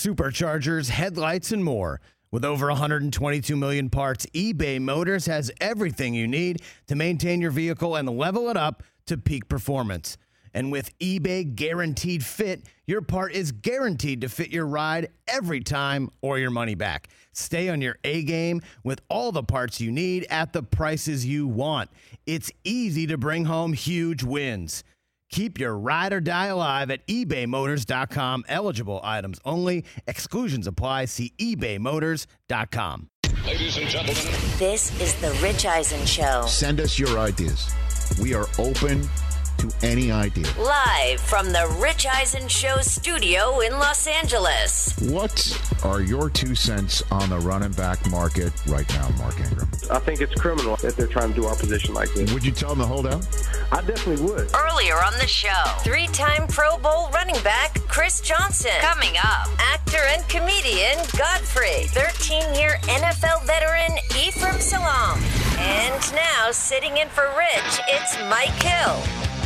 superchargers, headlights, and more. With over 122 million parts, eBay Motors has everything you need to maintain your vehicle and level it up to peak performance. And with eBay Guaranteed Fit, your part is guaranteed to fit your ride every time or your money back. Stay on your A-game with all the parts you need at the prices you want. It's easy to bring home huge wins. Keep your ride or die alive at ebaymotors.com. Eligible items only. Exclusions apply. See ebaymotors.com. Ladies and gentlemen, this is the Rich Eisen Show. Send us your ideas. We are open to any idea. Live from the Rich Eisen Show studio in Los Angeles. What are your 2 cents on the running back market right now, Mark Ingram? I think it's criminal that they're trying to do our position like this. Would you tell them to hold out? I definitely would. Earlier on the show, 3-time Pro Bowl running back Chris Johnson. Coming up, actor and comedian Godfrey. 13-year NFL veteran Ephraim Salaam. And now, sitting in for Rich, it's Mike Hill.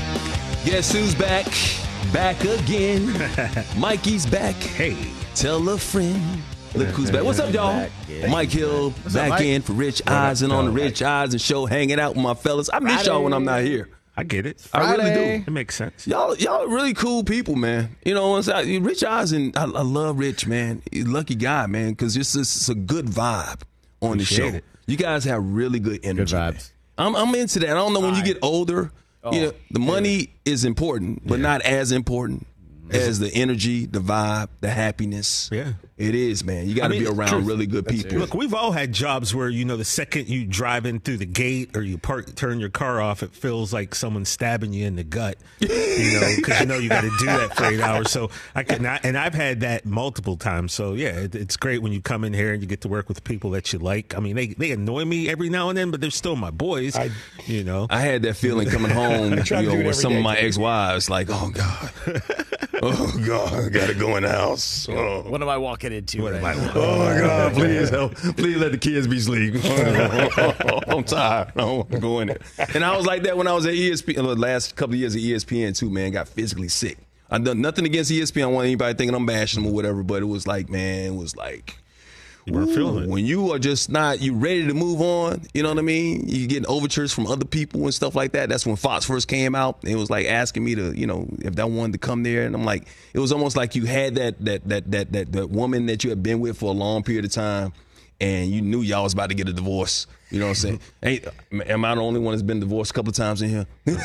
Guess who's back? Back again. Mikey's back. Hey. Tell a friend. Look who's back. What's up, y'all? Mike Hill back in for Rich Eisen on the Rich Eisen Show, hanging out with my fellas. I miss y'all when I'm not here. I get it. I really do. It makes sense. Y'all are really cool people, man. You know, Rich Eisen, I love Rich, man. He's a lucky guy, man, because it's a good vibe on the show. It. You guys have really good energy. Good vibes. I'm into that. I don't know, when you get older, you know, the money is important, but not as important as the energy, the vibe, the happiness. Yeah. It is, man. You got to be around really good people. Look, we've all had jobs where, you know, the second you drive in through the gate or you turn your car off, it feels like someone's stabbing you in the gut, you know, because you know you got to do that for 8 hours. So and I've had that multiple times. So, yeah, it's great when you come in here and you get to work with people that you like. I mean, they annoy me every now and then, but they're still my boys, you know. I had that feeling coming home, you know, with some of my ex-wives, like, oh, God. Oh, God, I got to go in the house. Oh. What am I walking into? Oh, God, please help. Please let the kids be asleep. I'm tired. I don't want to go in there. And I was like that when I was at ESPN, the last couple of years at ESPN, too, man. Got physically sick. I've done nothing against ESPN. I don't want anybody thinking I'm bashing them or whatever, but it was like, man, you weren't feeling it. When you are just not, you ready to move on, you know what I mean? You getting overtures from other people and stuff like that. That's when Fox first came out. It was like asking me to, you know, if I wanted to come there. And I'm like, it was almost like you had that woman that you had been with for a long period of time, and you knew y'all was about to get a divorce. You know what I'm saying? Am I the only one that's been divorced a couple of times in here?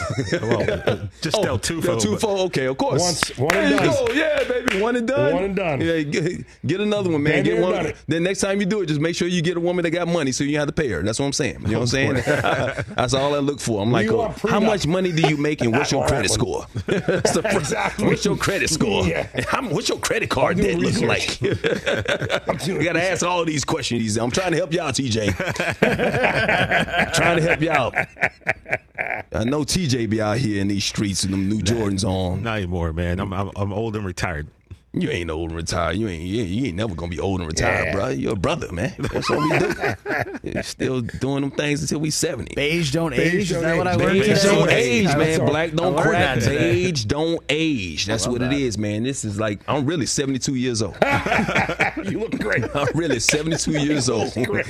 Just Del Tufo. Del Tufo, okay, of course. One and done. Go. Yeah, baby, one and done. One and done. Yeah, get another one, man. Get one. Then next time you do it, just make sure you get a woman that got money so you have to pay her. That's what I'm saying. You know what I'm saying? That's all I look for. I'm like, how much money do you make and what's your credit score? Exactly. What's your credit score? Yeah. What's your credit card debt look like? We got to ask all these questions. I'm trying to help you out, TJ. Trying to help you out. I know TJ be out here in these streets with them new Jordans on. Not anymore, man. I'm old and retired. You ain't old and retired. You ain't never gonna be old and retired, bro. You're a brother, man. That's what we do. You're still doing them things until we 70. Beige don't age. Is that what I learned? Beige don't age, man. Sorry. Black don't crack. Beige don't age. That's what it is, man. This is like, I'm really 72 years old. You look great. I'm really 72 years old.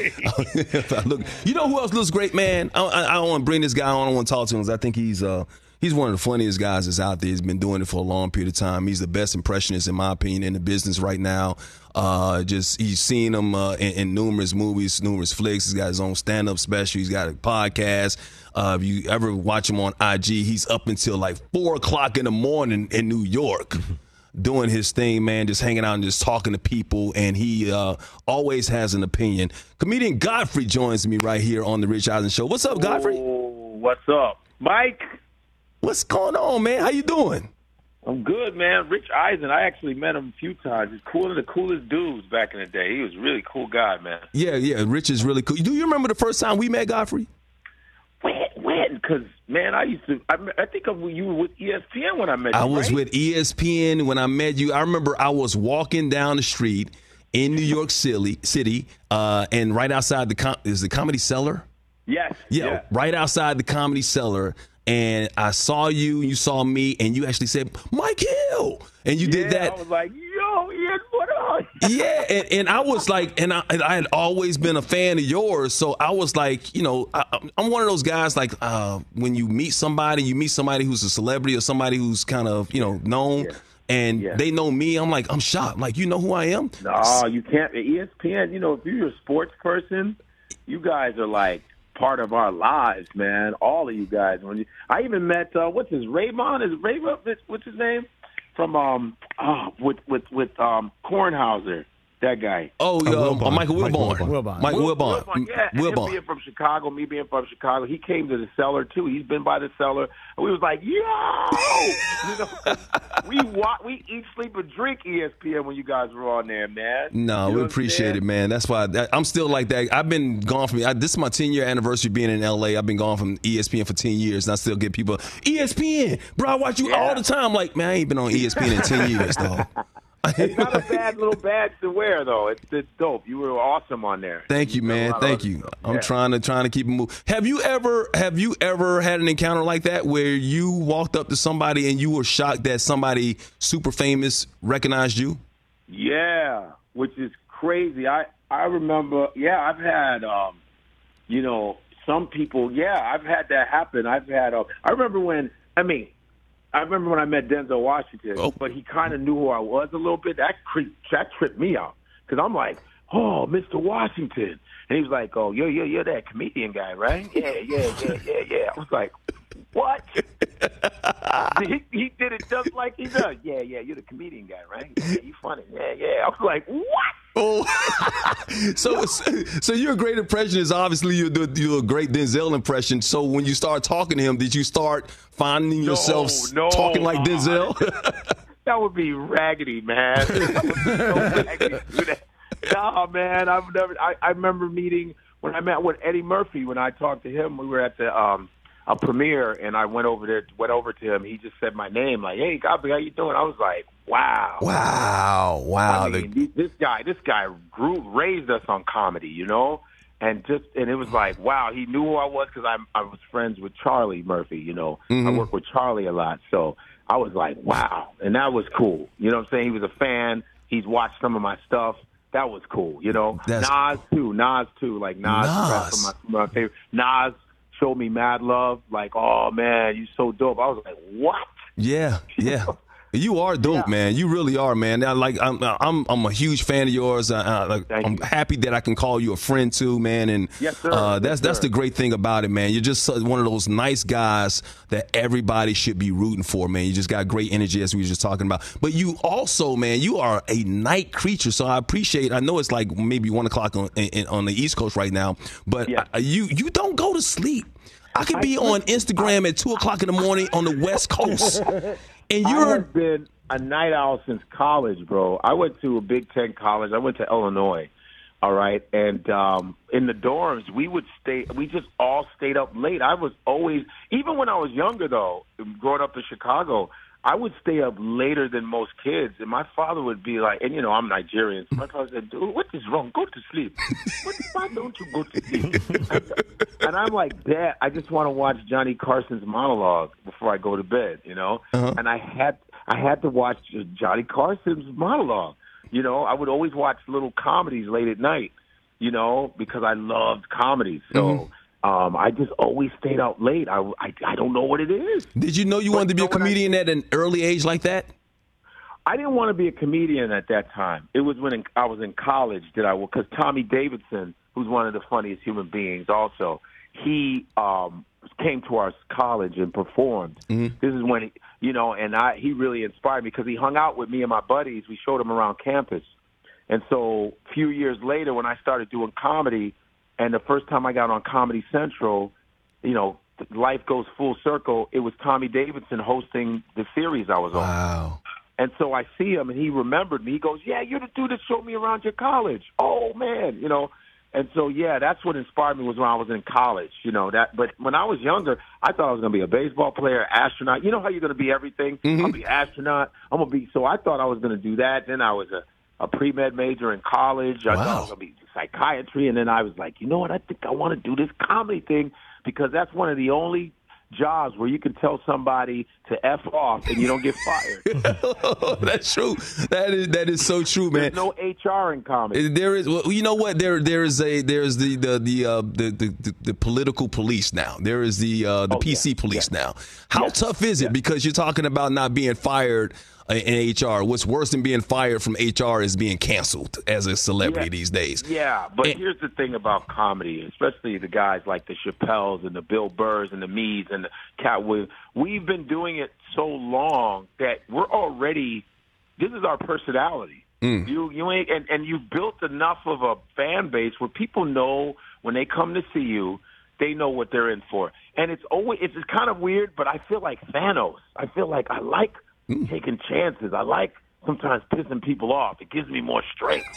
You know who else looks great, man? I don't want to bring this guy on. I don't want to talk to him because I think he's one of the funniest guys that's out there. He's been doing it for a long period of time. He's the best impressionist, in my opinion, in the business right now. He's seen him in numerous movies, numerous flicks. He's got his own stand-up special. He's got a podcast. If you ever watch him on IG, he's up until like 4 o'clock in the morning in New York doing his thing, man, just hanging out and just talking to people. And he always has an opinion. Comedian Godfrey joins me right here on the Rich Eisen Show. What's up, Godfrey? Oh, what's up? Mike? What's going on, man? How you doing? I'm good, man. Rich Eisen, I actually met him a few times. He's one of the coolest dudes back in the day. He was a really cool guy, man. Yeah, Rich is really cool. Do you remember the first time we met, Godfrey? When? Because, man, I think you were with ESPN when I met you, I was with ESPN when I met you. I remember I was walking down the street in New York City, and right outside is the Comedy Cellar? Yes. Yeah, right outside the Comedy Cellar. And I saw you, you saw me, and you actually said, Mike Hill. And you did that. I was like, yo, Ian, what up? Yeah, and I was like, and I had always been a fan of yours, so I was like, you know, I'm one of those guys like when you meet somebody who's a celebrity or somebody who's kind of, you know, known. Yeah. And they know me. I'm like, I'm shocked. Like, you know who I am? No, you can't. ESPN, you know, if you're a sports person, you guys are like part of our lives, man. All of you guys. I even met what's his Raymond? Is Raymond? What's his name? From with Kornhauser. That guy. Michael Wilbon. Michael Wilbon. Yeah, and him being from Chicago, me being from Chicago, he came to the Cellar too. He's been by the Cellar, and we was like, yo, you know, we eat, sleep, and drink ESPN when you guys were on there, man. No, we appreciate it, man. That's why I'm still like that. I've been gone from. This is my 10-year anniversary being in LA. I've been gone from ESPN for 10 years, and I still get people ESPN, bro. I watch you all the time. Like, man, I ain't been on ESPN in 10 years, though. It's not a bad little badge to wear, though. It's dope. You were awesome on there. Thank you, man. Thank you. I'm trying to keep it moving. Have you ever had an encounter like that where you walked up to somebody and you were shocked that somebody super famous recognized you? Yeah, which is crazy. I remember. Yeah, I've had you know, some people. Yeah, I've had that happen. I remember when I met Denzel Washington, but he kind of knew who I was a little bit. That tripped me out because I'm like, oh, Mr. Washington. And he was like, oh, you're that comedian guy, right? Yeah. I was like, what? he did it just like he does. Yeah, you're the comedian guy, right? Yeah, you funny. Yeah. I was like, what? Oh, so your great impression is obviously you do a great Denzel impression. So when you start talking to him, did you start finding yourself talking like Denzel? That would be raggedy, man. That would be so raggedy. No, man, I remember when I met with Eddie Murphy. When I talked to him, we were at the a premiere, and I went over to him. He just said my name, like, "Hey, Godfrey, how you doing?" I was like, "Wow." I mean, this guy raised us on comedy, you know, and it was like, wow, he knew who I was because I was friends with Charlie Murphy, you know. I work with Charlie a lot, so I was like, wow, and that was cool. You know what I'm saying? He was a fan. He's watched some of my stuff. That was cool, you know. Nas too. Like Nas. My favorite. Nas showed me mad love. Like, oh man, you so dope. I was like, what? Yeah. You are dope, man. You really are, man. I'm a huge fan of yours. I'm happy that I can call you a friend too, man. And yes, sir. That's the great thing about it, man. You're just one of those nice guys that everybody should be rooting for, man. You just got great energy, as we were just talking about. But you also, man, you are a night creature. So I know it's like maybe 1 o'clock on the East Coast right now, but you don't go to sleep. I could be on Instagram at 2 o'clock in the morning on the West Coast. And I've been a night owl since college, bro. I went to a Big Ten college. I went to Illinois, all right? And in the dorms, we just all stayed up late. I was always, even when I was younger, though, growing up in Chicago, I would stay up later than most kids. And my father would be like, and, you know, I'm Nigerian. So my father said, dude, what is wrong? Go to sleep. Why don't you go to sleep? And I'm like, Dad, I just want to watch Johnny Carson's monologue before I go to bed, you know? And I had to watch Johnny Carson's monologue. You know, I would always watch little comedies late at night, you know, because I loved comedy. So I just always stayed out late. I don't know what it is. Did you know you wanted to be a comedian at an early age like that? I didn't want to be a comedian at that time. It was when I was in college because Tommy Davidson, who's one of the funniest human beings also, he came to our college and performed. This is when, he really inspired me because he hung out with me and my buddies. We showed him around campus. And so a few years later when I started doing comedy, and the first time I got on Comedy Central, you know, life goes full circle. It was Tommy Davidson hosting the series I was on. Wow. And so I see him, and he remembered me. He goes, yeah, you're the dude that showed me around your college. Oh, man, you know. And so, yeah, that's what inspired me was when I was in college, you know. But when I was younger, I thought I was going to be a baseball player, astronaut. You know how you're going to be everything? I'm going to be an astronaut. So I thought I was going to do that. Then I was a pre-med major in college. I thought I was going to be psychiatry. And then I was like, you know what? I think I want to do this comedy thing because that's one of the only jobs where you can tell somebody to F off and you don't get fired. That's true. That is so true, man. There's no HR in comedy. There is. Well, you know what? There's the political police now. There is the PC police now. How tough is it? Because you're talking about not being fired in HR. What's worse than being fired from HR is being canceled as a celebrity these days. Yeah, but here's the thing about comedy, especially the guys like the Chappelles and the Bill Burrs and the Meads and the Cat Williams. We've been doing it so long that we're already. This is our personality. You ain't, and you've built enough of a fan base where people know when they come to see you, they know what they're in for. And it's kind of weird, but I feel like Thanos. I feel like I like taking chances. I like sometimes pissing people off. It gives me more strength.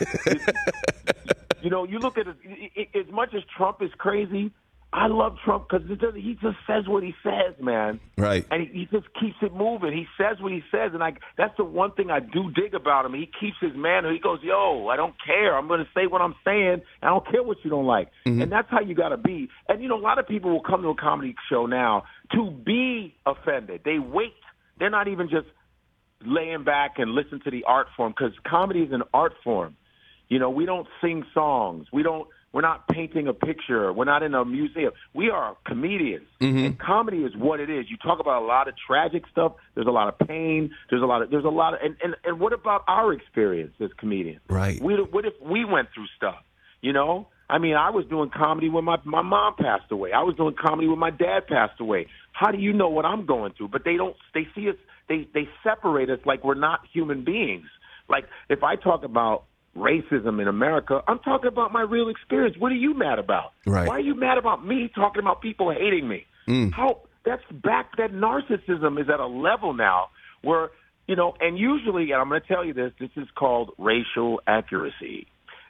You look at it, as much as Trump is crazy, I love Trump because he just says what he says, man. Right. And he just keeps it moving. He says what he says, and that's the one thing I do dig about him. He keeps his manner. He goes, yo, I don't care. I'm going to say what I'm saying. I don't care what you don't like. And that's how you got to be. And, a lot of people will come to a comedy show now to be offended. They wait. They're not even just laying back and listen to the art form because comedy is an art form. We don't sing songs. We're not painting a picture. We're not in a museum. We are comedians. And comedy is what it is. You talk about a lot of tragic stuff. There's a lot of pain. There's a lot of and what about our experience as comedians? Right. What if we went through stuff? I mean, I was doing comedy when my mom passed away. I was doing comedy when my dad passed away. How do you know what I'm going through? But they see us, they separate us like we're not human beings. Like if I talk about racism in America, I'm talking about my real experience. What are you mad about? Right. Why are you mad about me talking about people hating me? That narcissism is at a level now where, and usually, and I'm going to tell you this is called racial accuracy.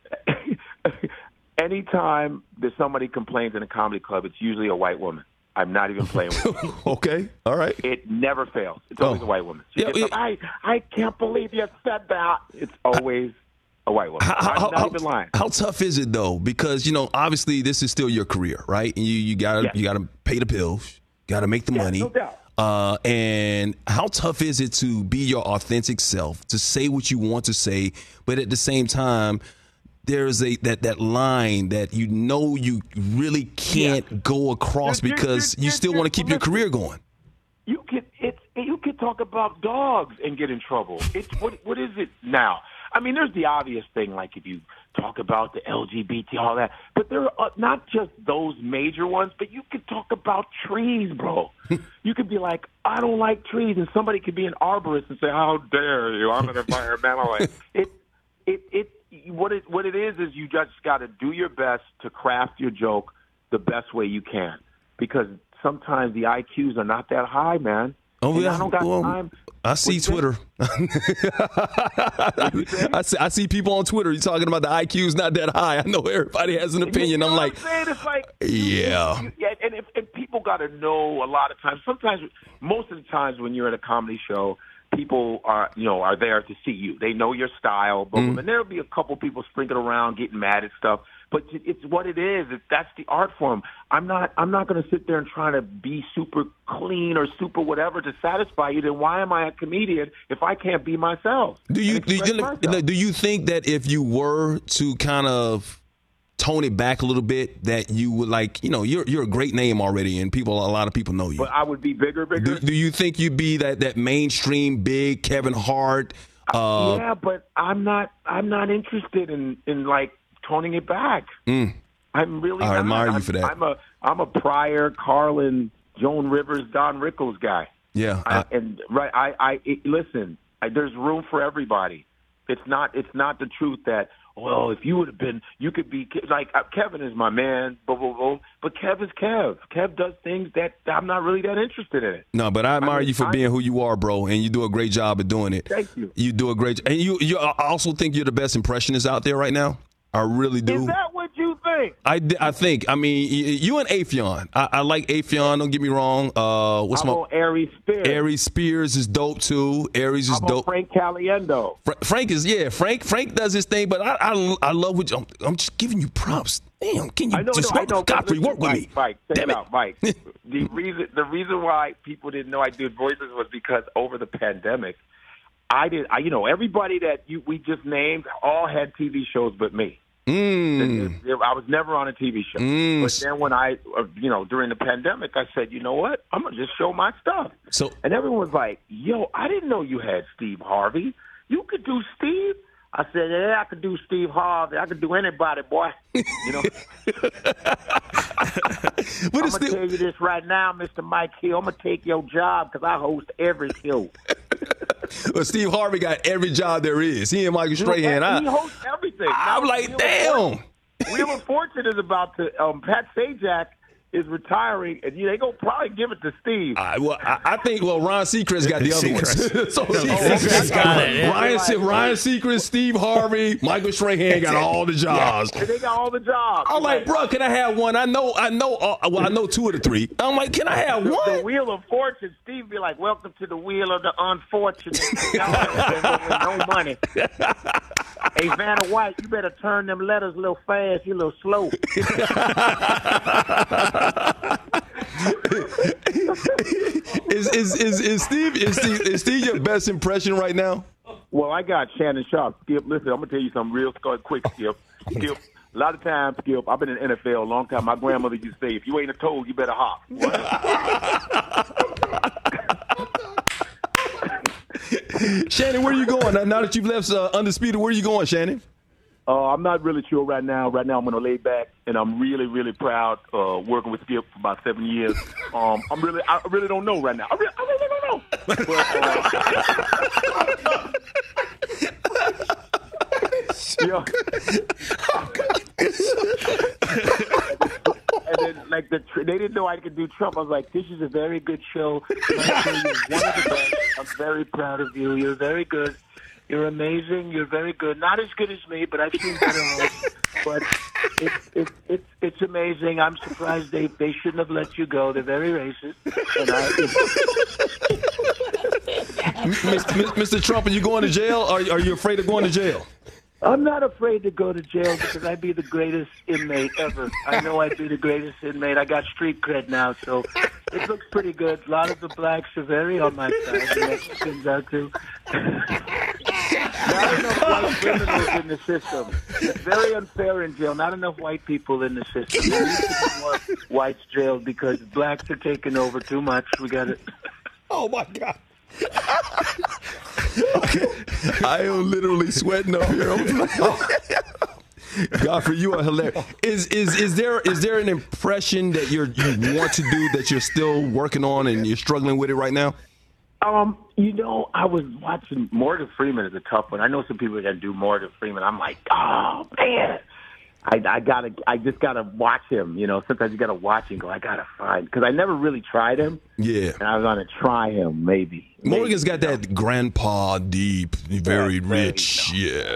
Anytime that somebody complains in a comedy club, it's usually a white woman. I'm not even playing with you. Okay, all right. It never fails. It's always a white woman. I can't believe you said that. It's always a white woman. I'm not even lying. How tough is it though? Because obviously this is still your career, right? And you gotta pay the bills, gotta make the money. No doubt. And how tough is it to be your authentic self, to say what you want to say, but at the same time, there's that line that you really can't go across because you still want to keep your career going. You could talk about dogs and get in trouble. It's what is it now? I mean, there's the obvious thing, like if you talk about the LGBT, all that, but there are not just those major ones, but you could talk about trees, bro. You could be like, I don't like trees, and somebody could be an arborist and say, how dare you, I'm an environmentalist. What it is you just got to do your best to craft your joke the best way you can, because sometimes the IQs are not that high, man. Oh, yeah. I don't got time. I see Twitter. I see people on Twitter. You're talking about the IQ's not that high. I know everybody has an opinion. I'm like, it's like, yeah. And people got to know a lot of times. Sometimes, most of the times when you're at a comedy show, people are there to see you. They know your style, and there'll be a couple people sprinkled around getting mad at stuff. But it's what it is. That's the art form. I'm not going to sit there and try to be super clean or super whatever to satisfy you. Then why am I a comedian if I can't be myself? Do you think that if you were to kind of tone it back a little bit, that you would you're a great name already, and a lot of people know you. But I would be bigger. Do you think you'd be that mainstream big Kevin Hart? Yeah, but I'm not interested in like toning it back. I'm really. I admire you for that. I'm a Pryor, Carlin, Joan Rivers, Don Rickles guy. Yeah, listen. There's room for everybody. It's not the truth that, well, if you would have been, you could be like Kevin is my man, but Kev is Kev. Kev does things that I'm not really that interested in it. No, but I admire you for being who you are, bro, and you do a great job of doing it. Thank you. You do a great, and you I also think you're the best impressionist out there right now. I really do. Is that what you think? I think. I mean, you and Affion. I like Affion. Don't get me wrong. I'm on Aries Spears. Aries Spears is dope too. Aries is dope. Frank Caliendo. Frank is Frank does his thing, but I love what I'm just giving you props. Damn, can you Godfrey work with me? Mike, damn it, Mike. the reason why people didn't know I did voices was because over the pandemic, everybody that we just named all had TV shows but me. I was never on a TV show. But then when during the pandemic, I said, you know what? I'm going to just show my stuff. And everyone was like, yo, I didn't know you had Steve Harvey. You could do Steve? I said, yeah, I could do Steve Harvey. I could do anybody, boy. You know? I'm going to tell you this right now, Mr. Mike Hill. I'm going to take your job because I host every show. Well, Steve Harvey got every job there is. He and Michael Strahan. He hosts everything. I'm like, damn. We were fortunate about to Pat Sajak is retiring, and they gonna probably give it to Steve. I think Ryan Seacrest got the other ones. So Seacrest got it. Yeah. Ryan Seacrest, Steve Harvey, Michael Strahan got all the jobs. Yeah. They got all the jobs. I'm like, bro, can I have one? I know two of the three. I'm like, can I have one? The Wheel of Fortune. Steve be like, welcome to the Wheel of the Unfortunate. No money. Hey, Vanna White, you better turn them letters a little fast. You a little slow. Is Steve your best impression right now? Well, I got Shannon Sharp. Skip, listen, I'm gonna tell you something real quick, Skip. Skip, a lot of times, Skip, I've been in the NFL a long time. My grandmother used to say, if you ain't a toad, you better hop. Shannon, where are you going? Now that you've left Undisputed, where are you going, Shannon? I'm not really sure right now. Right now, I'm going to lay back, and I'm really, really proud working with Skip for about 7 years. I really don't know right now. I really don't know. And then, they didn't know I could do Trump. I was like, this is a very good show. You're one of the best. I'm very proud of you. You're very good. You're amazing. You're very good. Not as good as me, but I've seen better ones. But it's amazing. I'm surprised they shouldn't have let you go. They're very racist. Mr. Trump, are you going to jail? Are you afraid of going to jail? I'm not afraid to go to jail because I'd be the greatest inmate ever. I know I'd be the greatest inmate. I got street cred now, so it looks pretty good. A lot of the blacks are very on my side. The Mexicans are too. Not enough white criminals in the system. It's very unfair in jail. Not enough white people in the system. There needs to be more whites jailed because blacks are taking over too much. We got it. Oh, my God. I am literally sweating up here. Godfrey, you are hilarious. Is there an impression that you want to do that you're still working on and you're struggling with it right now? I was watching Morgan Freeman is a tough one. I know some people are gonna do Morgan Freeman. I'm like, oh man, I just gotta watch him. Sometimes you gotta watch him. I gotta find because I never really tried him. Yeah, and I was gonna try him maybe. Morgan's got that grandpa deep, very rich. Yeah.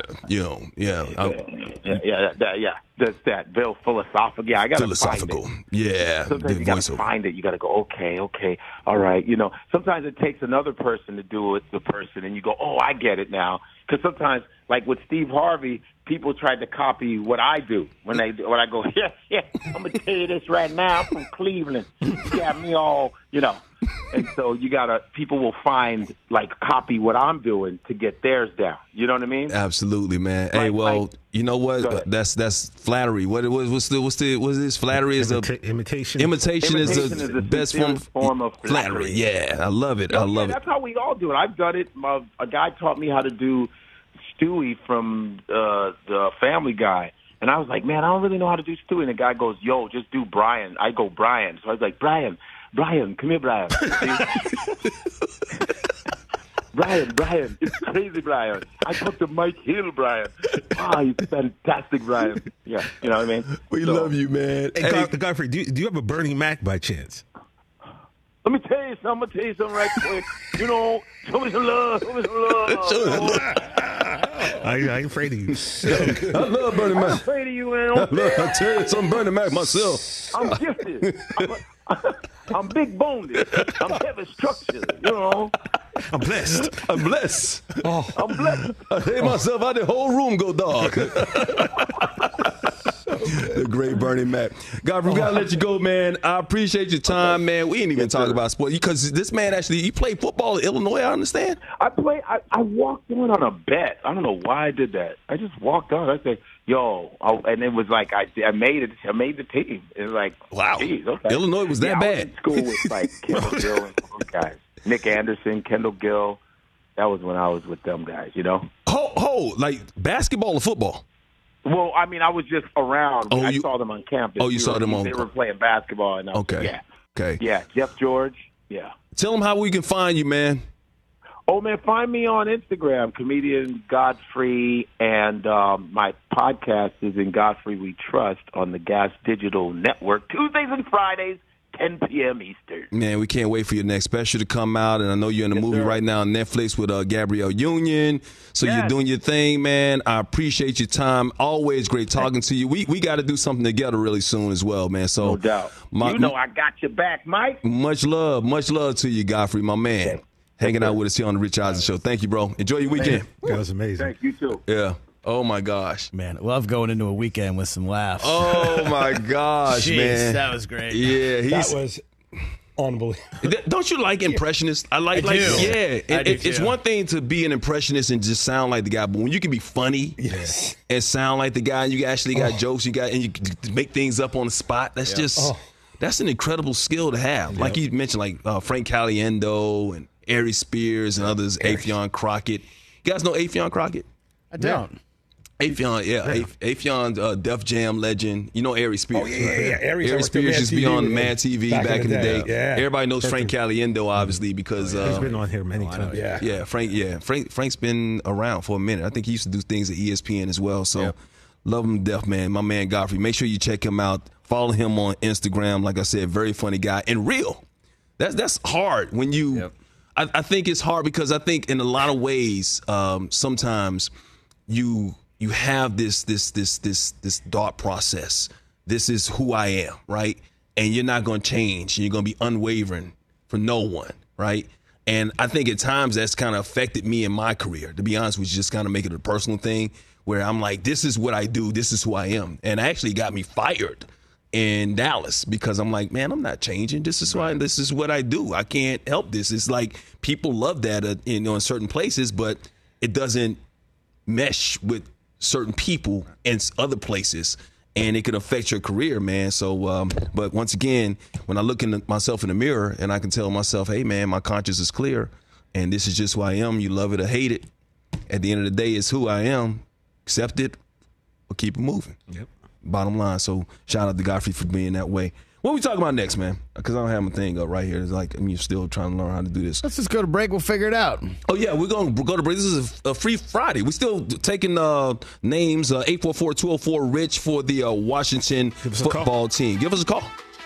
That's that Bill philosophical. Yeah, I gotta philosophical. Find it. Yeah, sometimes you gotta find it. You gotta go. Okay, all right. Sometimes it takes another person to do it. The person, and you go, oh, I get it now. Because sometimes, like with Steve Harvey, people tried to copy what I do when I go, yeah. I'm gonna tell you this right now. I'm from Cleveland. You got me all, And so people will find copy what I'm doing to get theirs down. You know what I mean? Absolutely, man. Hey, you know what? That's flattery. What's this? Flattery is imitation. Imitation is the best form of flattery. Yeah, I love it. I love it. That's how we all do it. I've done it. A guy taught me how to do Stewie from the Family Guy. And I was like, man, I don't really know how to do Stewie. And the guy goes, yo, just do Brian. I go, Brian. So I was like, Brian, come here, Brian. Brian, it's crazy, Brian. I talked to Mike Hill, Brian. He's fantastic, Brian. Yeah, you know what I mean? We love you, man. Hey, Godfrey, do you have a Bernie Mac by chance? Let me tell you something right quick. Show me some love. I ain't afraid of you. I love Bernie Mac. I'm afraid of you, man. I'll tell you something, Bernie Mac myself. I'm gifted. I'm big boned. I'm heavy structured. I'm blessed. I'm blessed. I'm blessed. I hate myself out the whole room go dark. The great Bernie Mac. Godfrey, we got to let you go, man. I appreciate your time, man. We ain't even talk about sports. Because this man actually, he played football in Illinois, I understand. I walked on a bet. I don't know why I did that. I just walked on. I said, and it was like I made it. I made the team. It was like, wow. Geez, okay. Illinois was that bad. I was in school with like Kendall Gill and those guys. Nick Anderson, Kendall Gill. That was when I was with them guys, you know? Like basketball or football? Well, I mean, I was just around. I saw them on campus. Oh, you saw them on They were playing basketball. And okay. Yeah. Okay. Yeah, Jeff George. Yeah. Tell them how we can find you, man. Oh, man, find me on Instagram, Comedian Godfrey, and my podcast is in Godfrey We Trust on the Gas Digital Network, Tuesdays and Fridays, 10 p.m. Eastern. Man, we can't wait for your next special to come out, and I know you're in a movie right now on Netflix with Gabrielle Union, so you're doing your thing, man. I appreciate your time. Always great talking to you. We got to do something together really soon as well, man. So no doubt. I got your back, Mike. Much love to you, Godfrey, my man. Okay. Hanging out with us here on the Rich Eisen Show. Thank you, bro. Enjoy your weekend. That was amazing. Thank you, too. Yeah. Oh, my gosh. Man, love going into a weekend with some laughs. Oh, my gosh, Jeez, man. that was great. Yeah. That was unbelievable. Don't you like impressionists? I do. Yeah. It's too. one thing to be an impressionist and just sound like the guy, but when you can be funny and sound like the guy, and you actually got jokes, and you make things up on the spot, that's that's an incredible skill to have. Yep. Like you mentioned, like Frank Caliendo and Ari Spears and others, Affion Crockett. You guys know Affion Crockett? I don't. Affion, Affion, Def Jam legend. You know Ari Spears. Oh, yeah. Ari Spears used to be on Mad TV back in the day. Yeah. Everybody knows Frank Caliendo, obviously, because he's been on here many times. Yeah, Frank's been around for a minute. I think he used to do things at ESPN as well. So love him to death, man. My man Godfrey. Make sure you check him out. Follow him on Instagram. Like I said, very funny guy and real. That's hard when you. Yep. I think it's hard because I think in a lot of ways, sometimes you have this thought process. This is who I am, right? And you're not going to change. And you're going to be unwavering for no one, right? And I think at times that's kind of affected me in my career. To be honest with you, just kind of make it a personal thing where I'm like, this is what I do. This is who I am. And actually got me fired in Dallas because I'm like, man, I'm not changing. This is why. This is what I do. I can't help this. It's like people love that, in certain places, but it doesn't mesh with certain people in other places, and it can affect your career, man. So, but once again, when I look at myself in the mirror and I can tell myself, hey, man, my conscience is clear, and this is just who I am. You love it or hate it. At the end of the day, it's who I am. Accept it or keep it moving. Yep. Bottom line. So shout out to Godfrey for being that way. What are we talking about next, man? Because I don't have my thing up right here. It's like I'm still trying to learn how to do this. Let's just go to break. We'll figure it out. Oh, yeah. We're going to go to break. This is a free Friday. We're still taking names, 844-204-RICH for the Washington football team. Give us a call.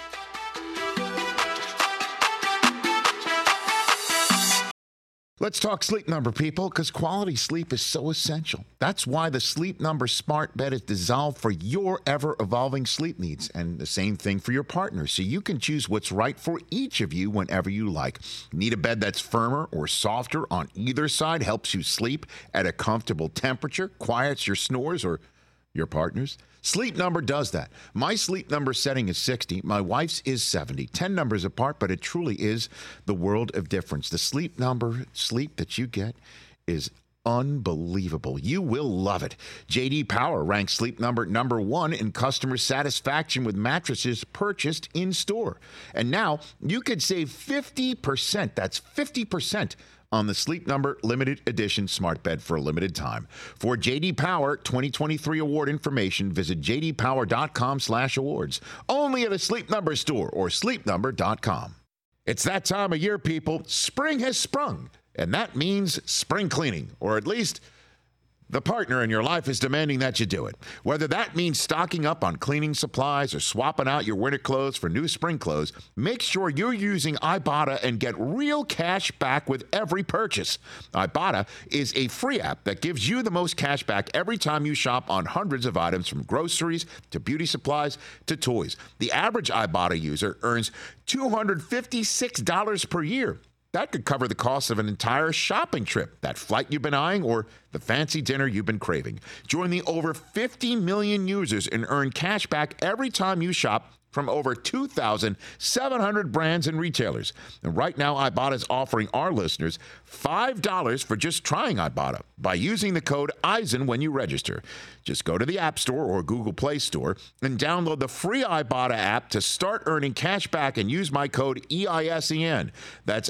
Let's talk Sleep Number, people, because quality sleep is so essential. That's why the Sleep Number smart bed is designed for your ever-evolving sleep needs, and the same thing for your partner, so you can choose what's right for each of you whenever you like. Need a bed that's firmer or softer on either side, helps you sleep at a comfortable temperature, quiets your snores or your partner's? Sleep Number does that. My Sleep Number setting is 60. My wife's is 70. 10 numbers apart, but it truly is the world of difference. The Sleep Number sleep that you get is unbelievable. You will love it. J.D. Power ranks Sleep Number number 1 in customer satisfaction with mattresses purchased in store. And now you could save 50%. That's 50%. On the Sleep Number Limited Edition Smart Bed for a limited time. For J.D. Power 2023 award information, visit jdpower.com/awards. Only at a Sleep Number store or sleepnumber.com. It's that time of year, people. Spring has sprung, and that means spring cleaning, or at least the partner in your life is demanding that you do it. Whether that means stocking up on cleaning supplies or swapping out your winter clothes for new spring clothes, make sure you're using Ibotta and get real cash back with every purchase. Ibotta is a free app that gives you the most cash back every time you shop on hundreds of items, from groceries to beauty supplies to toys. The average Ibotta user earns $256 per year. That could cover the cost of an entire shopping trip, that flight you've been eyeing, or the fancy dinner you've been craving. Join the over 50 million users and earn cash back every time you shop from over 2,700 brands and retailers. And right now, Ibotta is offering our listeners $5 for just trying Ibotta by using the code EISEN when you register. Just go to the App Store or Google Play Store and download the free Ibotta app to start earning cash back and use my code EISEN. That's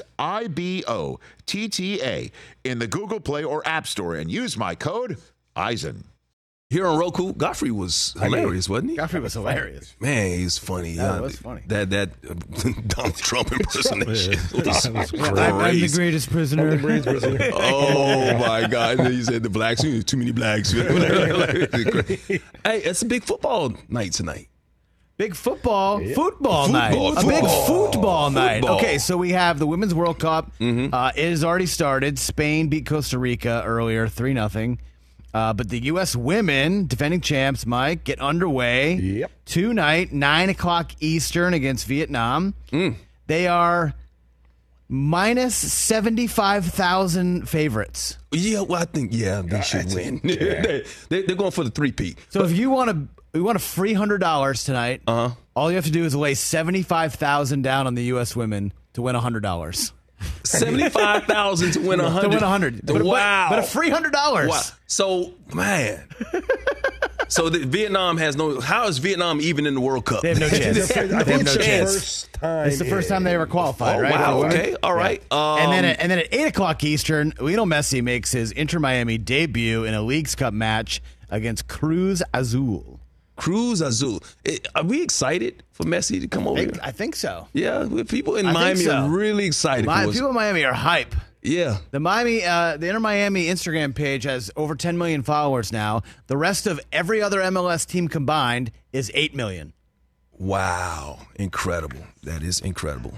IBOTTA in the Google Play or App Store and use my code EISEN. Here on Roku, Godfrey was hilarious, wasn't he? Godfrey was hilarious. Man, he's funny. That was funny. That Donald Trump impersonation was I'm the crazy. greatest prisoner. Oh my God! And then you said the blacks. Too many blacks. Hey, it's a big football night tonight. Big football night. A big football night. Football. Okay, so we have the Women's World Cup. It has already started. Spain beat Costa Rica earlier, 3-0. But the U.S. women, defending champs, Mike, get underway tonight, 9 o'clock Eastern against Vietnam. They are minus 75,000 favorils. Yeah, well, I think they should win. They're going for the three-peat. So if you want a free $100 tonight, all you have to do is lay 75,000 down on the U.S. women to win $100. 75,000 to win 100. To win 100. Wow. But a free $100. Wow. So, man. So Vietnam has no. How is Vietnam even in the World Cup? They have no chance. They have no chance. It's the first time they ever qualified, right? Wow. Okay. All right. And then at 8 o'clock Eastern, Lionel Messi makes his Inter Miami debut in a Leagues Cup match against Cruz Azul. Cruz Azul. Are we excited for Messi to come over here? I think so. Yeah, people in Miami are really excited. People in Miami are hype. Yeah. The Inter Miami Instagram page has over 10 million followers now. The rest of every other MLS team combined is 8 million. Wow. Incredible. That is incredible.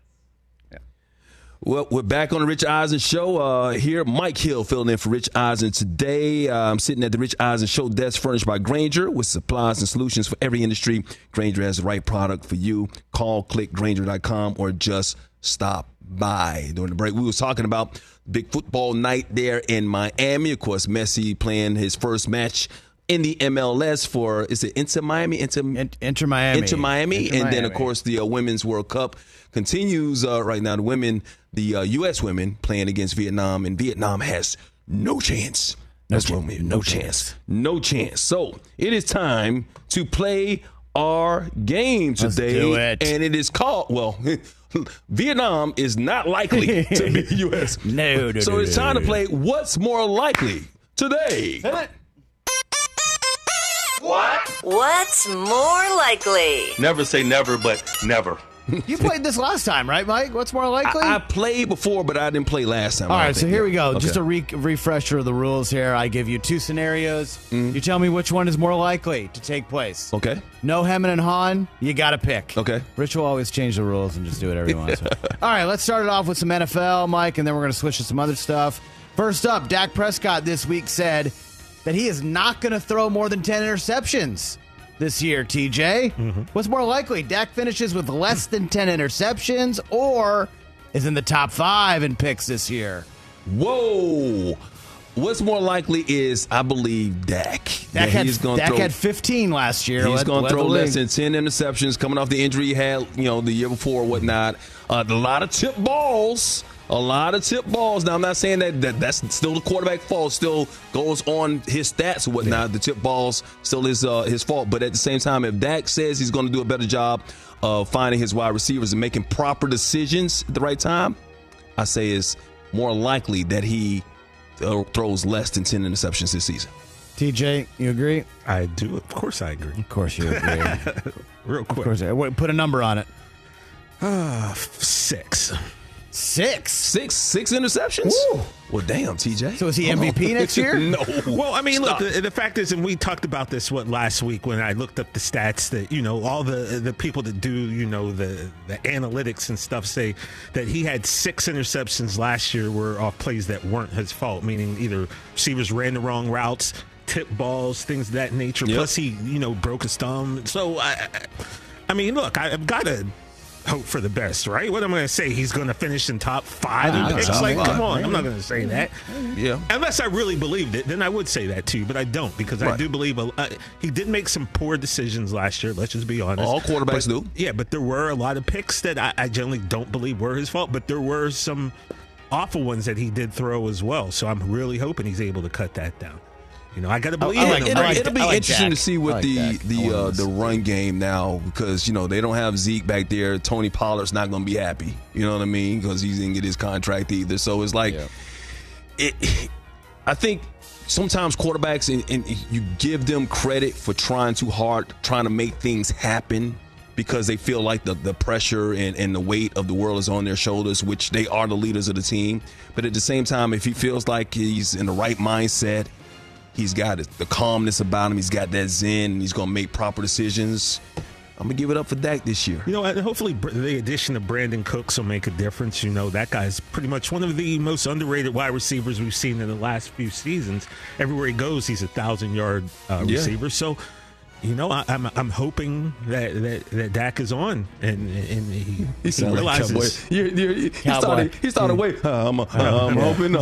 Well, we're back on the Rich Eisen Show. Here, Mike Hill filling in for Rich Eisen today. I'm sitting at the Rich Eisen Show desk furnished by Grainger with supplies and solutions for every industry. Grainger has the right product for you. Call, click, Grainger.com, or just stop by. During the break, we was talking about big football night there in Miami. Of course, Messi playing his first match in the MLS for, is it Inter Miami? Inter Miami. And then, of course, the Women's World Cup continues right now. The U.S. women playing against Vietnam, and Vietnam has no chance. No chance. So it is time to play our game today. Let's do it. And it is called, Vietnam is not likely to be the U.S. No. So it's time to play What's More Likely today. What's more likely? Never say never, but never. You played this last time, right, Mike? What's more likely? I played before, but I didn't play last time. All right, so here we go. Okay. Just a refresher of the rules here. I give you 2 scenarios. You tell me which one is more likely to take place. Okay. No hemming and hawing. You got to pick. Okay. Rich will always change the rules and just do whatever he wants. All right, let's start it off with some NFL, Mike, and then we're going to switch to some other stuff. First up, Dak Prescott this week said that he is not going to throw more than 10 interceptions this year, TJ. What's more likely? Dak finishes with less than 10 interceptions or is in the top 5 in picks this year? Whoa. What's more likely is, I believe, Dak. Dak had 15 last year. He's going to throw less than 10 interceptions coming off the injury he had, the year before or whatnot. A lot of tip balls. Now, I'm not saying that's still the quarterback's fault. Still goes on his stats or whatnot. Yeah. The tip balls still is his fault. But at the same time, if Dak says he's going to do a better job of finding his wide receivers and making proper decisions at the right time, I say it's more likely that he throws less than 10 interceptions this season. TJ, you agree? I do. Of course I agree. Of course you agree. Real quick. Of course. Put a number on it. 6. 6 interceptions? Woo. Well, damn, TJ. So is he MVP next year? No. Well, I mean, look, the fact is, and we talked about this last week when I looked up the stats that all the people that do the analytics and stuff say that he had 6 interceptions last year were off plays that weren't his fault, meaning either receivers ran the wrong routes, tip balls, things of that nature. Yep. Plus he broke his thumb. So I mean, look, I've got to hope for the best, right? What am I going to say? He's going to finish in top 5 in picks? Like, come on, I'm not going to say that. Yeah. Unless I really believed it, then I would say that too, but I don't, because I do believe he did make some poor decisions last year, let's just be honest. All quarterbacks do. Yeah, but there were a lot of picks that I generally don't believe were his fault, but there were some awful ones that he did throw as well, so I'm really hoping he's able to cut that down. I got to believe in him. It'll be interesting to see what the run game now, because they don't have Zeke back there. Tony Pollard's not going to be happy. You know what I mean? Because he didn't get his contract either. So it's like, I think sometimes quarterbacks and you give them credit for trying too hard, trying to make things happen, because they feel like the pressure and the weight of the world is on their shoulders, which they are the leaders of the team. But at the same time, if he feels like he's in the right mindset, he's got the calmness about him, he's got that zen, and he's going to make proper decisions, I'm going to give it up for Dak this year. And hopefully the addition of Brandon Cooks will make a difference. That guy's pretty much one of the most underrated wide receivers we've seen in the last few seasons. Everywhere he goes, he's a 1,000-yard receiver. So, I'm hoping that Dak is on and he realizes. He started wait. I'm hoping.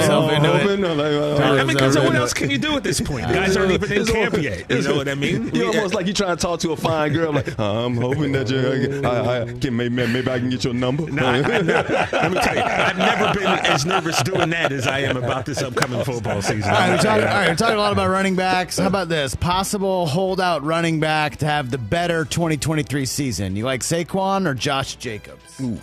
Because what else can you do at this point? Guys aren't even in camp yet. You know what I mean? You're almost like you trying to talk to a fine girl. Like, I'm hoping that maybe I can get your number. Let me tell you, I've never been as nervous doing that as I am about this upcoming football season. All right, we're talking a lot about running backs. How about this? Possible holdout running back to have the better 2023 season. You like Saquon or Josh Jacobs?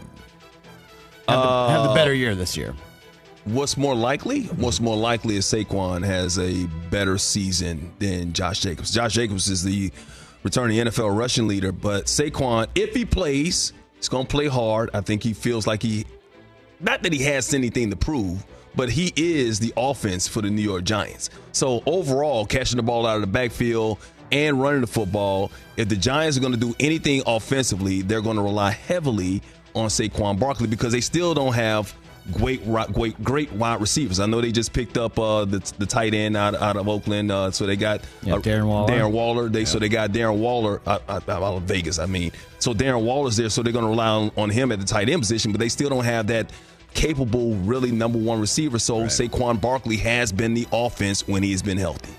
Have the better year this year. What's more likely? What's more likely is Saquon has a better season than Josh Jacobs. Josh Jacobs is the returning NFL rushing leader, but Saquon, if he plays, he's going to play hard. I think he feels like not that he has anything to prove, but he is the offense for the New York Giants. So overall, catching the ball out of the backfield and running the football, if the Giants are going to do anything offensively, they're going to rely heavily on Saquon Barkley, because they still don't have great wide receivers. I know they just picked up the tight end out of Oakland, so they got Darren Waller. So they got Darren Waller out of Vegas. So Darren Waller's there, so they're going to rely on him at the tight end position, but they still don't have that capable, really number one receiver. So Saquon Barkley has been the offense when he's been healthy.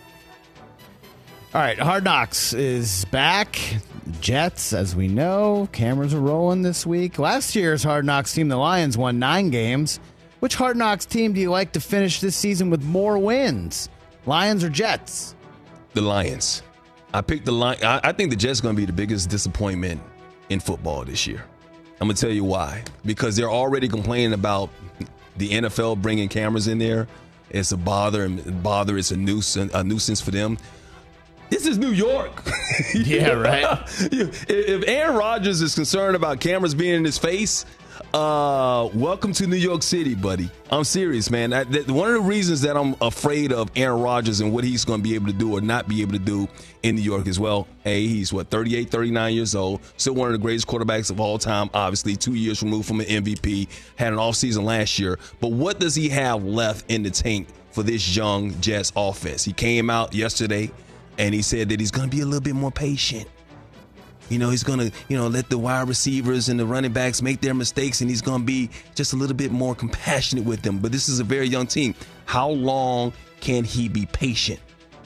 All right, Hard Knocks is back. Jets, as we know, cameras are rolling this week. Last year's Hard Knocks team, the Lions, won 9 games. Which Hard Knocks team do you like to finish this season with more wins, Lions or Jets? The Lions. I picked the Lions. I think the Jets are going to be the biggest disappointment in football this year. I'm going to tell you why. Because they're already complaining about the NFL bringing cameras in there. It's a bother, it's a nuisance for them. This is New York. Yeah, right. If Aaron Rodgers is concerned about cameras being in his face, welcome to New York City, buddy. I'm serious, man. One of the reasons that I'm afraid of Aaron Rodgers and what he's going to be able to do or not be able to do in New York as well. Hey, he's 38, 39 years old. Still one of the greatest quarterbacks of all time, obviously. 2 years removed from an MVP. Had an offseason last year. But what does he have left in the tank for this young Jets offense? He came out yesterday and he said that he's going to be a little bit more patient. He's going to, let the wide receivers and the running backs make their mistakes, and he's going to be just a little bit more compassionate with them. But this is a very young team. How long can he be patient?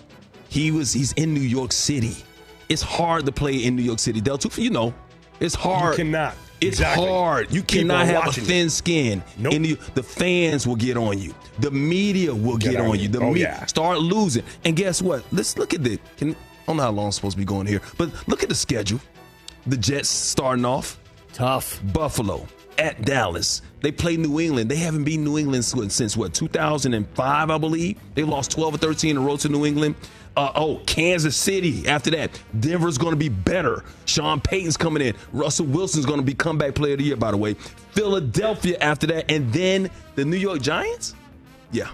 He's in New York City. It's hard to play in New York City. Delta, it's hard. You cannot. It's hard. You cannot have a thin skin. Nope. And the fans will get on you. The media will get on you. The media start losing. And guess what? Let's look at I don't know how long I'm supposed to be going here, but look at the schedule. The Jets starting off tough. Buffalo, at Dallas. They play New England. They haven't beaten New England since 2005, I believe. They lost 12 or 13 in a row to New England. Kansas City after that. Denver's going to be better. Sean Payton's coming in. Russell Wilson's going to be comeback player of the year, by the way. Philadelphia after that. And then the New York Giants? Yeah.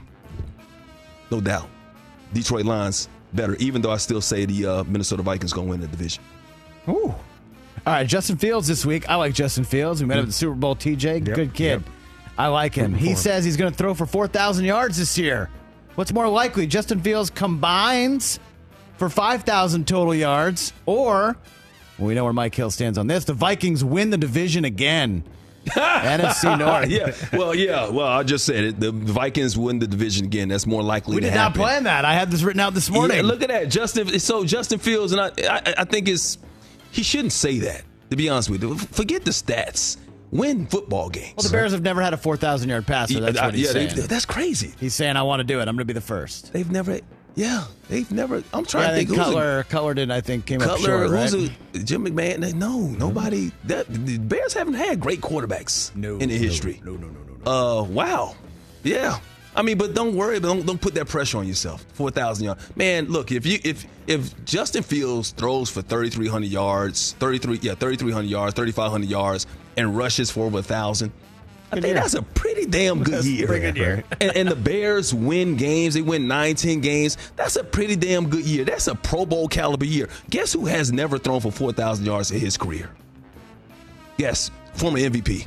No doubt. Detroit Lions better, even though I still say the Minnesota Vikings going to win the division. Ooh. All right, Justin Fields this week. I like Justin Fields. We met him at the Super Bowl, TJ. Yep, Good kid. Yep. I like him. He says he's going to throw for 4,000 yards this year. What's more likely, Justin Fields combines for 5,000 total yards, or Well, we know where Mike Hill stands on this. The Vikings win the division again. NFC North. Well, I just said it. The Vikings win the division again. That's more likely We to did happen. not plan that. I had this written out this morning. Yeah, look at that. Justin Fields, and I think he shouldn't say that, to be honest with you. Forget the stats. Win football games. Well, the Bears have never had a 4,000-yard passer. That's what he's saying. That's crazy. He's saying, I want to do it. I'm going to be the first. They've never. I'm trying to think. Cutler did, I think, came up short, right? Jim McMahon? No, nobody. The Bears haven't had great quarterbacks in their history. No. Wow. Yeah. I mean, but don't worry. Don't put that pressure on yourself. 4,000 yards. Man, look, if Justin Fields throws for 3,300 yards, 3,300 yards, 3,500 yards, and rushes for over 1,000, I think that's a pretty damn good year. Pretty good year. and the Bears win games. They win 9-10 games. That's a pretty damn good year. That's a Pro Bowl caliber year. Guess who has never thrown for 4,000 yards in his career? Yes, former MVP.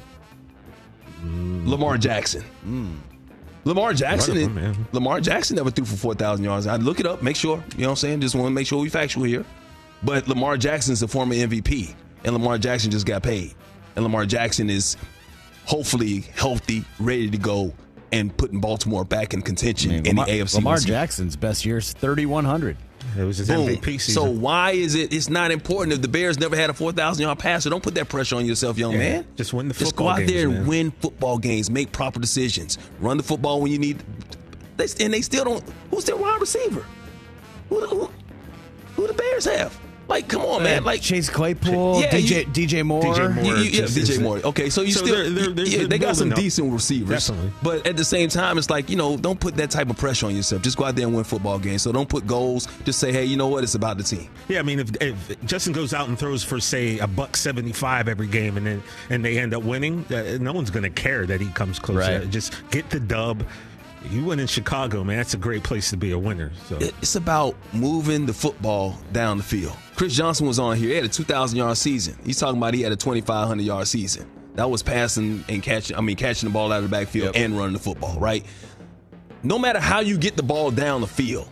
Lamar Jackson. Lamar Jackson never threw for 4,000 yards. I'd look it up, make sure. You know what I'm saying? Just want to make sure we're factual here. But Lamar Jackson's the former MVP, and Lamar Jackson just got paid. And Lamar Jackson is hopefully healthy, ready to go, and putting Baltimore back in contention in the AFC. Lamar Jackson's best year is 3,100. It was his MVP season. So why is it's not important if the Bears never had a 4,000-yard passer? Don't put that pressure on yourself, young man. Just win the football games. Just go out there and man. win football games. Make proper decisions. Run the football when you need. And they still don't. Who's their wide receiver? Who the Bears have? Like, come on, man. Like Chase Claypool, DJ Moore. DJ Moore. Okay, so they got some decent receivers. Definitely. But at the same time, it's like, don't put that type of pressure on yourself. Just go out there and win football games. So don't put goals. Just say, hey, you know what? It's about the team. Yeah, I mean, if Justin goes out and throws for, say, $175 every game and they end up winning, no one's going to care that he comes close. Right. Just get the dub. You win in Chicago, man. That's a great place to be a winner. So it's about moving the football down the field. Chris Johnson was on here. He had a 2,000-yard season. He's talking about he had a 2,500-yard season. That was passing and catching the ball out of the backfield and running the football, right? No matter how you get the ball down the field,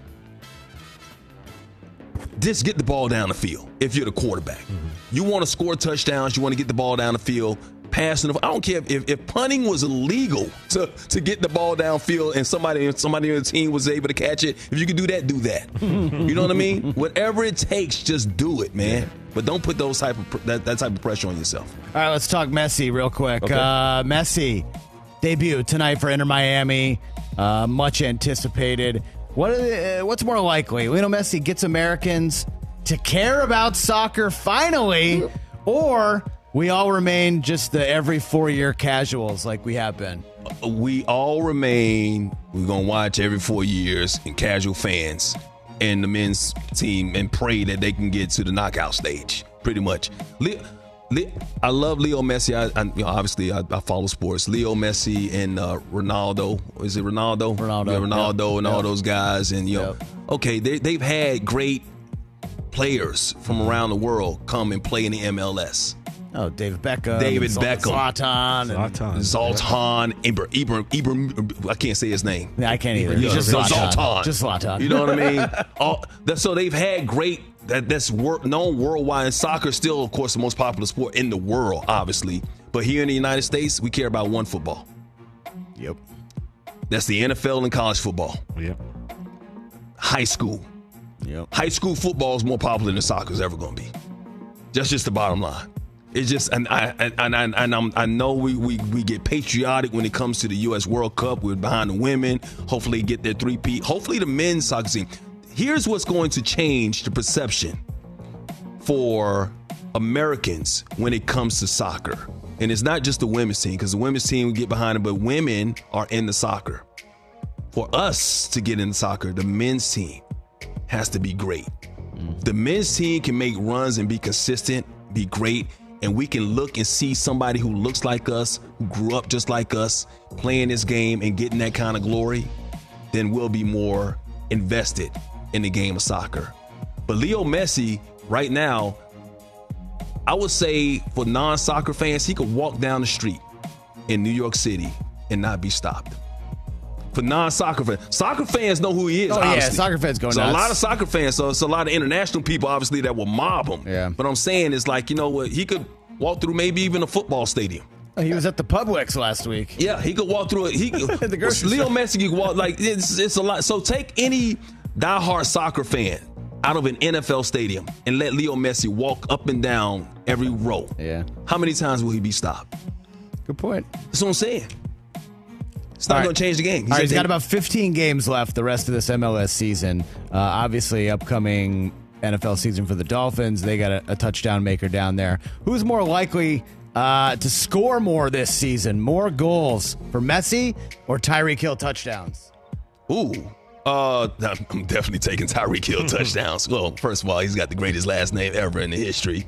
just get the ball down the field if you're the quarterback. Mm-hmm. You want to score touchdowns. You want to get the ball down the field. Passing, I don't care if punting was illegal to get the ball downfield and somebody on the team was able to catch it. If you could do that, do that. You know what I mean? Whatever it takes, just do it, man. Yeah. But don't put that type of pressure on yourself. All right, let's talk Messi real quick. Okay. Messi debut tonight for Inter Miami, much anticipated. What's more likely? Lionel Messi gets Americans to care about soccer finally, or we all remain just the every 4-year casuals like we have been? We all remain, we're going to watch every 4 years and casual fans and the men's team and pray that they can get to the knockout stage, pretty much. I love Leo Messi. Obviously, I follow sports. Leo Messi and Ronaldo. Is it Ronaldo? Ronaldo. Yeah, Ronaldo and all those guys. And, okay, they've had great players from around the world come and play in the MLS. Oh, David Beckham. Zlatan. Ibra, I can't say his name. Yeah, I can't either. He's just Zlatan. Just Zlatan. You know what I mean? So they've had great, that's known worldwide. And soccer is still, of course, the most popular sport in the world, obviously. But here in the United States, we care about one football. Yep. That's the NFL and college football. Yep. High school. Yep. High school football is more popular than soccer is ever going to be. That's just the bottom line. It's just, and I know we get patriotic when it comes to the U.S. World Cup. We're behind the women. Hopefully get their three-peat. Hopefully the men's soccer team. Here's what's going to change the perception for Americans when it comes to soccer. And it's not just the women's team, because the women's team, we get behind it, but women are in the soccer. For us to get in soccer, the men's team has to be great. The men's team can make runs and be consistent, be great, and we can look and see somebody who looks like us, who grew up just like us, playing this game and getting that kind of glory, then we'll be more invested in the game of soccer. But Leo Messi, right now, I would say for non-soccer fans, he could walk down the street in New York City and not be stopped. For non-soccer fans. Soccer fans know who he is, obviously. Yeah, soccer fans go nuts. So a lot of soccer fans, so it's a lot of international people, obviously, that will mob him. Yeah. But I'm saying is like, you know what, he could walk through maybe even a football stadium. He was at the Publix last week. Yeah, he could walk through it. The grocery Leo store. Messi could walk, like, it's a lot. So take any diehard soccer fan out of an NFL stadium and let Leo Messi walk up and down every row. Yeah. How many times will he be stopped? Good point. That's what I'm saying. It's not going to change the game. He's got about 15 games left the rest of this MLS season. Obviously, upcoming NFL season for the Dolphins. They got a touchdown maker down there. Who's more likely to score more this season? More goals for Messi or Tyreek Hill touchdowns? Ooh. I'm definitely taking Tyreek Hill touchdowns. Well, first of all, he's got the greatest last name ever in the history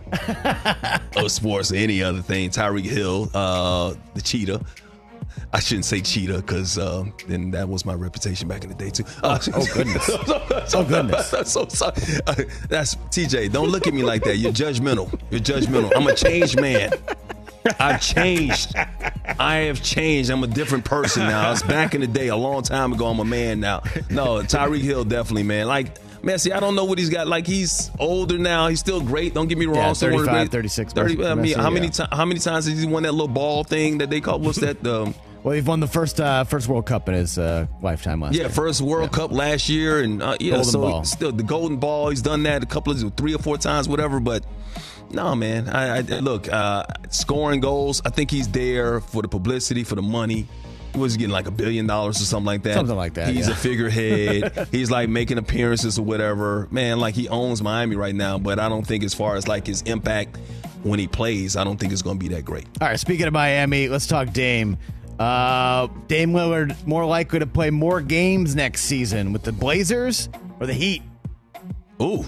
of sports or any other thing. Tyreek Hill, the cheetah. I shouldn't say cheetah because then that was my reputation back in the day too. Oh goodness! Oh goodness! So sorry. That's TJ. Don't look at me like that. You're judgmental. You're judgmental. I'm a changed man. I've changed. I have changed. I'm a different person now. I was back in the day, a long time ago. I'm a man now. No, Tyreek Hill definitely, man. Like Messi, I don't know what he's got. Like he's older now. He's still great. Don't get me wrong. Yeah, 35, 36. 30. I mean, Messi, how many times has he won that little ball thing that they call? What's that? Well, he's won the first World Cup in his lifetime last year. First World Cup last year, and Golden ball. Still the Golden Ball. He's done that a couple of 3 or 4 times, whatever. But no, man. I look, scoring goals. I think he's there for the publicity, for the money. He was getting like $1 billion or something like that. Something like that. He's a figurehead. He's like making appearances or whatever. Man, like he owns Miami right now. But I don't think as far as like his impact when he plays, I don't think it's going to be that great. All right. Speaking of Miami, let's talk Dame. Dame Lillard more likely to play more games next season with the Blazers or the Heat? Ooh.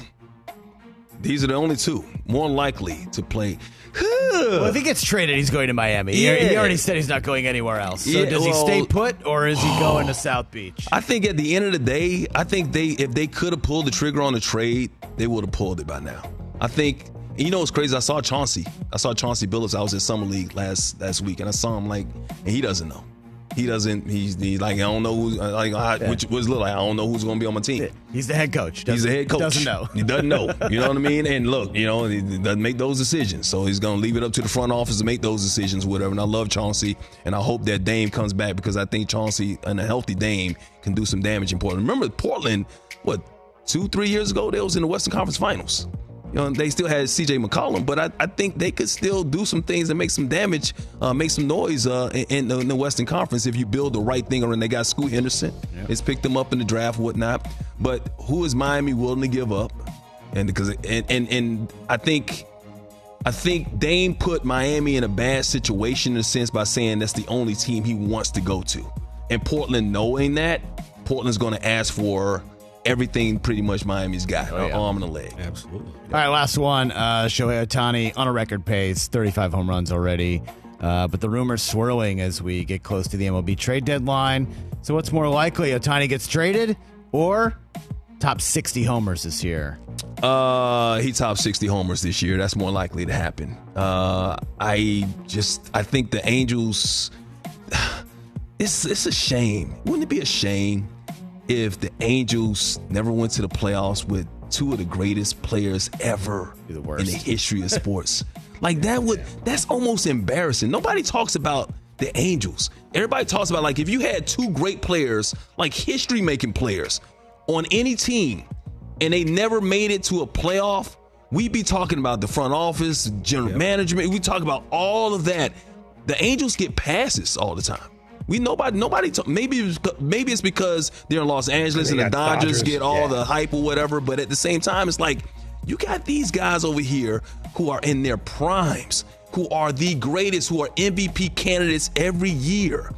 These are the only two more likely to play. Well, if he gets traded, he's going to Miami. Yeah. He already said he's not going anywhere else. So Yeah, does he stay put or is he going to South Beach? I think at the end of the day, I think if they could have pulled the trigger on the trade, they would have pulled it by now. I think, you know what's crazy? I saw Chauncey Billups. I was at Summer League last week, and I saw him and he doesn't know. He's like, I don't know which was little. I don't know who's going to be on my team. He's the head coach. He's the head coach. Doesn't know. He doesn't know. You know what I mean? And look, he doesn't make those decisions. So he's going to leave it up to the front office to make those decisions, whatever. And I love Chauncey, and I hope that Dame comes back because I think Chauncey and a healthy Dame can do some damage in Portland. Remember Portland, 2-3 years ago, they was in the Western Conference Finals. They still had C.J. McCollum, but I think they could still do some things that make some damage, make some noise in the Western Conference if you build the right thing around. They got Scoot Henderson. Yep. It's picked them up in the draft, whatnot. But who is Miami willing to give up? And I think Dame put Miami in a bad situation in a sense by saying that's the only team he wants to go to. And Portland knowing that, Portland's going to ask for everything pretty much Miami's got, an arm and a leg. Absolutely. All right, last one. Shohei Ohtani on a record pace, 35 home runs already. But the rumors swirling as we get close to the MLB trade deadline. So what's more likely, Ohtani gets traded or top 60 homers this year? He topped 60 homers this year. That's more likely to happen. I think the Angels, it's a shame. Wouldn't it be a shame if the Angels never went to the playoffs with two of the greatest players ever in the history of sports? Like that's almost embarrassing. Nobody talks about the Angels. Everybody talks about like if you had two great players, like history-making players on any team, and they never made it to a playoff, we'd be talking about the front office, general management. We talk about all of that. The Angels get passes all the time. Maybe it's because they're in Los Angeles and the Dodgers get all the hype or whatever. But at the same time, it's like you got these guys over here who are in their primes, who are the greatest, who are MVP candidates every year.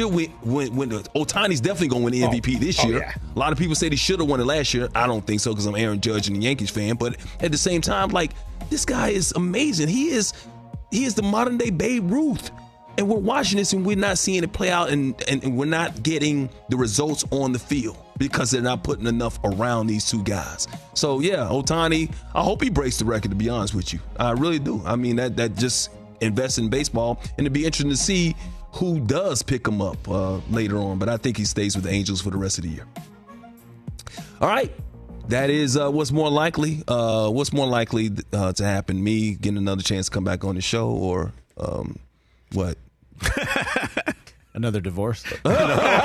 Ohtani's definitely going to win the MVP this year. Yeah. A lot of people say he should have won it last year. I don't think so because I'm Aaron Judge and a Yankees fan. But at the same time, like this guy is amazing. He is the modern day Babe Ruth. And we're watching this and we're not seeing it play out and we're not getting the results on the field because they're not putting enough around these two guys. So, yeah, Ohtani, I hope he breaks the record, to be honest with you. I really do. I mean, that just invests in baseball. And it'd be interesting to see who does pick him up later on. But I think he stays with the Angels for the rest of the year. All right. That is what's more likely. What's more likely to happen? Me getting another chance to come back on the show, or what? Another divorce. Good job,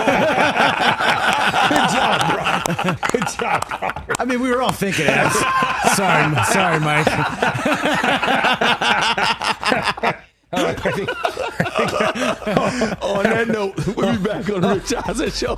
bro. Good job, bro. I mean, we were all thinking it. Sorry, Mike. On that note, we'll be back on the Rich Eisen Show.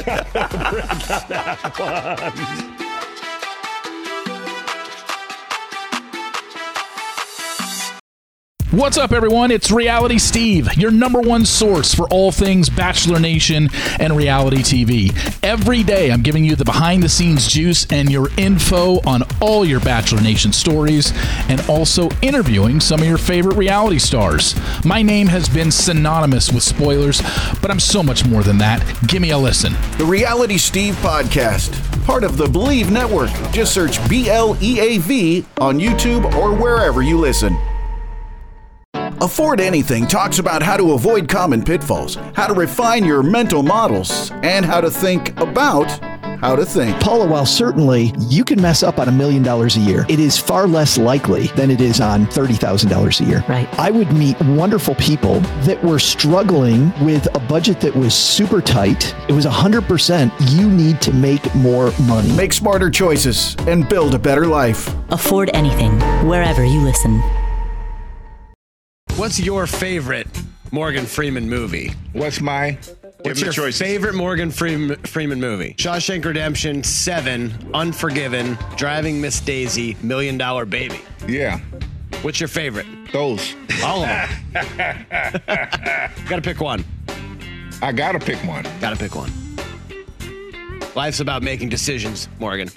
What's up, everyone? It's Reality Steve, your number one source for all things Bachelor Nation and reality TV. Every day, I'm giving you the behind-the-scenes juice and your info on all your Bachelor Nation stories, and also interviewing some of your favorite reality stars. My name has been synonymous with spoilers, but I'm so much more than that. Give me a listen. The Reality Steve Podcast, part of the Believe Network. Just search BLEAV on YouTube or wherever you listen. Afford Anything talks about how to avoid common pitfalls, how to refine your mental models, and how to think about how to think. Paula, while certainly you can mess up on $1 million a year, it is far less likely than it is on $30,000 a year. Right. I would meet wonderful people that were struggling with a budget that was super tight. It was 100% you need to make more money. Make smarter choices and build a better life. Afford Anything, wherever you listen. What's your favorite Morgan Freeman movie? What's my? What's your favorite Morgan Freeman movie? Shawshank Redemption, Seven, Unforgiven, Driving Miss Daisy, $1 Million Baby. Yeah. What's your favorite? Those. All of them. Gotta pick one. I gotta pick one. Gotta pick one. Life's about making decisions, Morgan.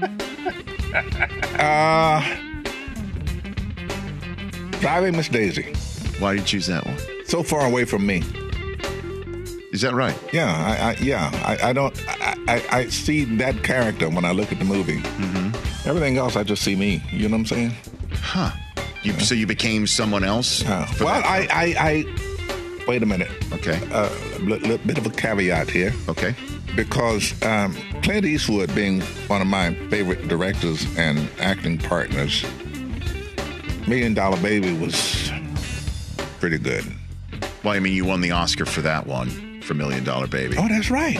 Driving Miss Daisy. Why did you choose that one? So far away from me. Is that right? Yeah, I see that character when I look at the movie. Mm-hmm. Everything else, I just see me. You know what I'm saying? Huh. So you became someone else? Well, I wait a minute. Okay. A bit of a caveat here. Okay. Because Clint Eastwood, being one of my favorite directors and acting partners, $1 Million Baby was pretty good. Well, I mean, you won the Oscar for that one, for $1 Million Baby. Oh, that's right.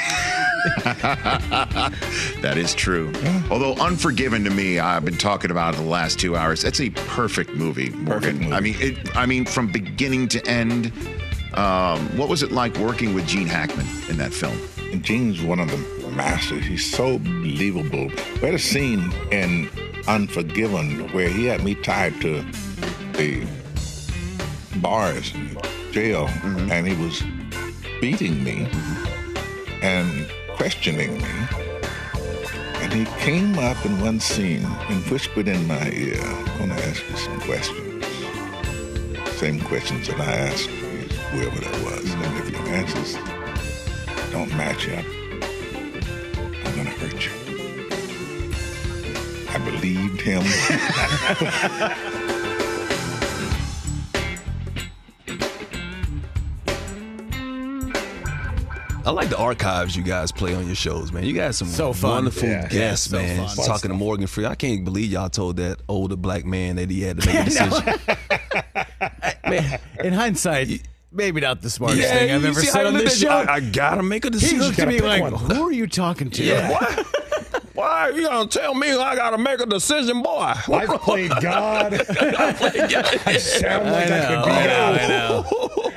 That is true. Yeah. Although Unforgiven, to me, I've been talking about it the last 2 hours. That's a perfect movie, Morgan. Perfect movie. I mean, from beginning to end. What was it like working with Gene Hackman in that film? And Gene's one of the masters. He's so believable. We had a scene in Unforgiven where he had me tied to the bars in jail, and he was beating me and questioning me. And he came up in one scene and whispered in my ear, I'm going to ask you some questions. Same questions that I asked whoever that was. And if your answers don't match up, I'm going to hurt you. I believed him. I like the archives you guys play on your shows, man. You guys some wonderful guests, so man. fun. Talking to Morgan Freeman. I can't believe y'all told that older black man that he had to make a decision. Man, in hindsight, maybe not the smartest thing I've ever said on this show. I gotta make a decision. He looked at me like, who are you talking to? Yeah. Why are you gonna tell me I gotta make a decision, boy? I've played God. I sound like I could be I know.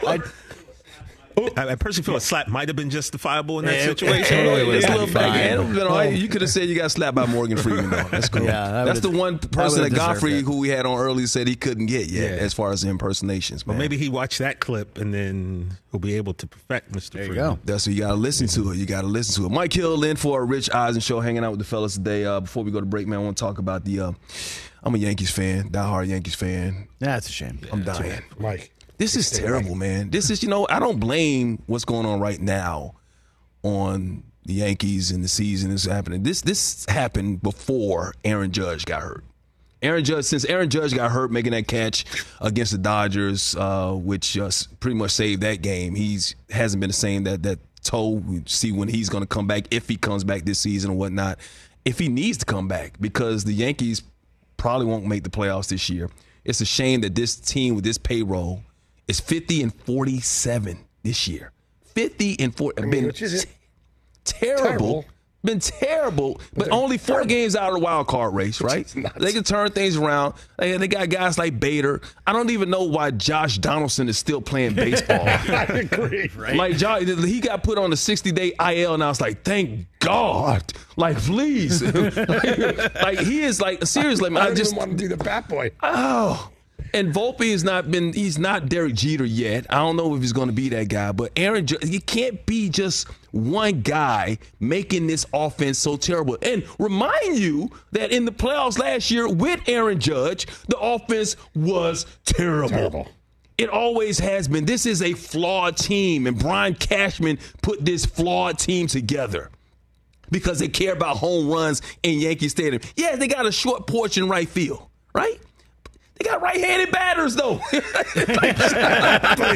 I personally feel a slap might have been justifiable in that situation. You could have said you got slapped by Morgan Freeman, though. That's cool. Yeah, that's the one person that Godfrey, it. who we had on earlier, said he couldn't get yet as far as the impersonations. Man. Well, maybe he watched that clip and then he'll be able to perfect Mr. Freeman. Go. That's what you got to listen to it. You got to listen to it. Mike Hill in for a Rich Eisen show, hanging out with the fellas today. Before we go to break, man, I want to talk about the. I'm a Yankees fan, diehard Yankees fan. That's a shame. I'm dying, Mike. This is terrible, man. This is, I don't blame what's going on right now on the Yankees and the season is happening. This happened before Aaron Judge got hurt. Aaron Judge, since Aaron Judge got hurt making that catch against the Dodgers, which pretty much saved that game, hasn't been the same. That toe, we see when he's going to come back, if he comes back this season or whatnot, if he needs to come back, because the Yankees probably won't make the playoffs this year. It's a shame that this team with this payroll is 50-47 this year. 50-40, which is terrible. Been terrible, but only 4 games out of the wild card race, right? They can turn things around. They got guys like Bader. I don't even know why Josh Donaldson is still playing baseball. I agree, right? Like, he got put on the 60-day IL, and I was like, thank God. Like, please. like, he is like, seriously, man. I just want to do the bat boy. Oh. And Volpe he's not Derek Jeter yet. I don't know if he's going to be that guy, but Aaron Judge, you can't be just one guy making this offense so terrible. And remind you that in the playoffs last year with Aaron Judge, the offense was terrible. It always has been. This is a flawed team, and Brian Cashman put this flawed team together because they care about home runs in Yankee Stadium. Yeah, they got a short porch in right field, right? They got right-handed batters, though. Exactly.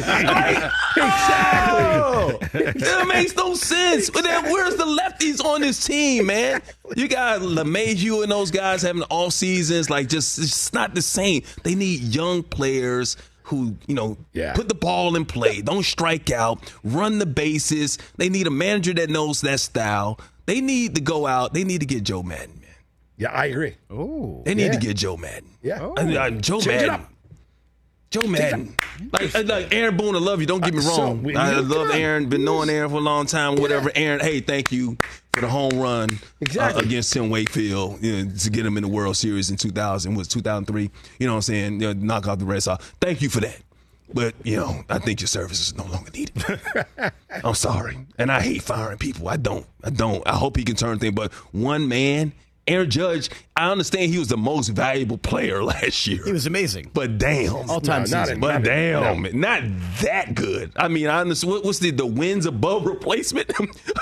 That makes no sense. Where's the lefties on this team, man? You got LeMahieu and those guys having off seasons. Like, it's not the same. They need young players who, put the ball in play, don't strike out, run the bases. They need a manager that knows that style. They need to go out. They need to get Joe Madden. Yeah, I agree. Oh, they need to get Joe Madden. Yeah, Joe Madden. Joe Madden. Like Aaron Boone, I love you. Don't get me wrong. I love Aaron. Been knowing Aaron for a long time. Whatever, Aaron. Hey, thank you for the home run against Tim Wakefield to get him in the World Series in 2003. You know what I'm saying? Knock out the Red Sox. Thank you for that. But, I think your service is no longer needed. I'm sorry. And I hate firing people. I don't. I hope he can turn things. But one man, Aaron Judge, I understand he was the most valuable player last year. He was amazing. But damn. All-time season. Not that good. I mean, I understand. What's the wins above replacement?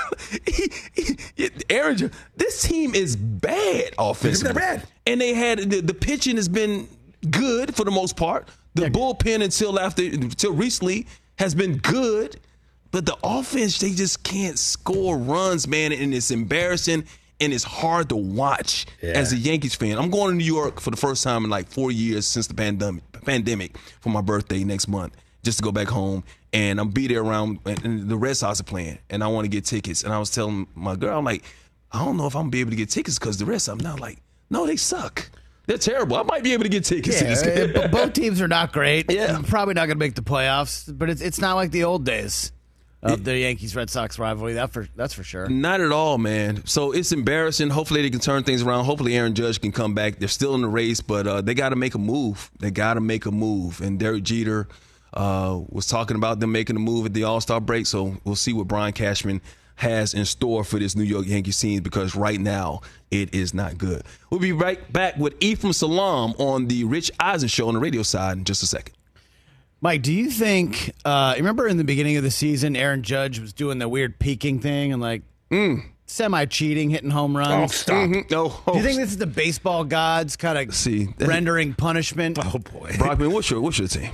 Aaron Judge, this team is bad offensively. They're bad. And they had the pitching has been good for the most part. The bullpen until recently has been good. But the offense, they just can't score runs, man, and it's embarrassing. And it's hard to watch as a Yankees fan. I'm going to New York for the first time in like 4 years since the pandemic for my birthday next month, just to go back home. And I'll be there around, and the Red Sox are playing, and I want to get tickets. And I was telling my girl, I'm like, I don't know if I'm going to be able to get tickets because the Red Sox, now like, no, they suck. They're terrible. I might be able to get tickets. Yeah, both teams are not great. Yeah. I'm probably not going to make the playoffs, but it's not like the old days of the Yankees-Red Sox rivalry, that's for sure. Not at all, man. So it's embarrassing. Hopefully they can turn things around. Hopefully Aaron Judge can come back. They're still in the race, but they got to make a move. And Derek Jeter was talking about them making a move at the All-Star break, so we'll see what Brian Cashman has in store for this New York Yankees team, because right now it is not good. We'll be right back with Ephraim Salaam on the Rich Eisen Show on the radio side in just a second. Mike, do you think, remember in the beginning of the season, Aaron Judge was doing the weird peaking thing and like semi-cheating, hitting home runs? Oh, stop. Do you think this is the baseball gods kind of rendering punishment? Oh, boy. Brockman, what's your team?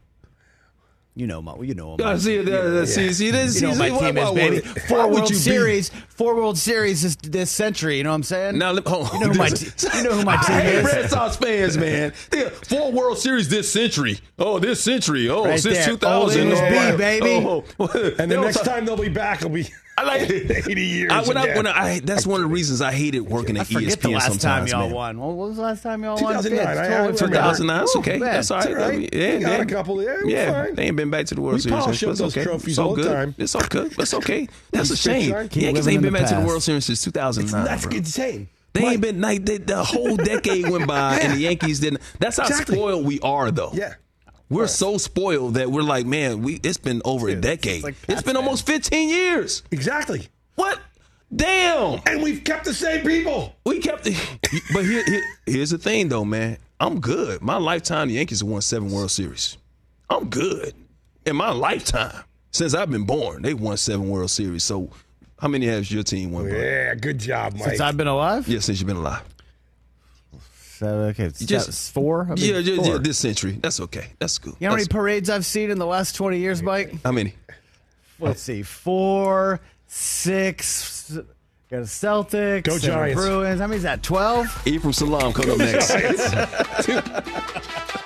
You know him. See, this you know my team is, baby. Four World Series this century. You know what I'm saying? Now, you know who my team is. Red Sox fans, man. 4 World Series this century. This century. Right since there. 2000. baby. And the next time they'll be back, will be 80 years. That's one of the reasons I hated working at ESPN sometimes. The last time y'all won. What was the last time y'all won? 2009. 2009. That's okay. That's all right. Yeah, got a couple. Yeah, they ain't been back to the World Series. We polish up those trophies all the time. It's all good. That's okay. That's a shame. Yankees ain't been back to the World Series since 2009. That's insane. They ain't been like the whole decade went by and the Yankees didn't. That's how spoiled we are, though. Yeah. We're so spoiled that we're like, man, it's been over a decade. It's been almost 15 years. Exactly. What? Damn. And we've kept the same people. We kept it. But here's the thing, though, man. I'm good. My lifetime, the Yankees have won 7 World Series. I'm good. In my lifetime, since I've been born, they've won 7 World Series. So how many has your team won? Yeah, good job, Mike. Since I've been alive? Yeah, since you've been alive. Okay, it's 4? Yeah, 4. this century. That's okay. That's cool. You know how many parades I've seen in the last 20 years, Mike? How many? Let's see. 4, 6. Got a Celtics. Go Giants. Bruins. How many is that? 12? Ephraim Salaam coming up next.